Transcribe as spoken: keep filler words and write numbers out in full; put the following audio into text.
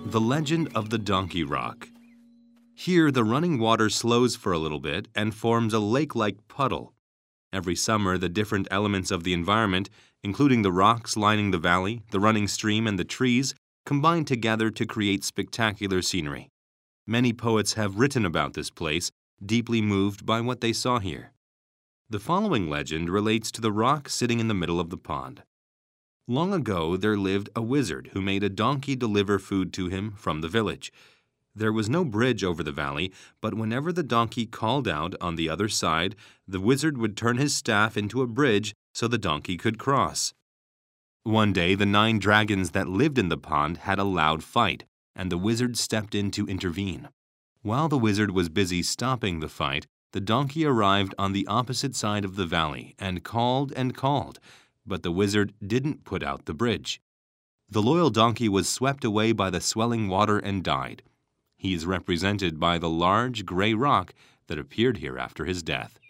The Legend of the Donkey Rock. Here, the running water slows for a little bit and forms a lake-like puddle. Every summer, the different elements of the environment, including the rocks lining the valley, the running stream, and the trees, combine together to create spectacular scenery. Many poets have written about this place, deeply moved by what they saw here. The following legend relates to the rock sitting in the middle of the pond. Long ago, there lived a wizard who made a donkey deliver food to him from the village. There was no bridge over the valley, but whenever the donkey called out on the other side, the wizard would turn his staff into a bridge so the donkey could cross. One day, the nine dragons that lived in the pond had a loud fight, and the wizard stepped in to intervene. While the wizard was busy stopping the fight, the donkey arrived on the opposite side of the valley and called and called, but the wizard didn't put out the bridge. The loyal donkey was swept away by the swelling water and died. He is represented by the large gray rock that appeared here after his death.